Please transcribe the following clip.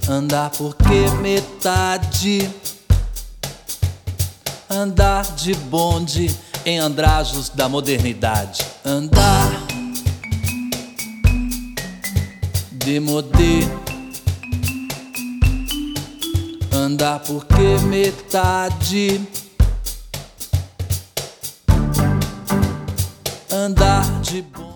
Andar porque metade. Andar de bonde em andrajos da modernidade. Andar de modê. Andar porque metade. Andar de bonde.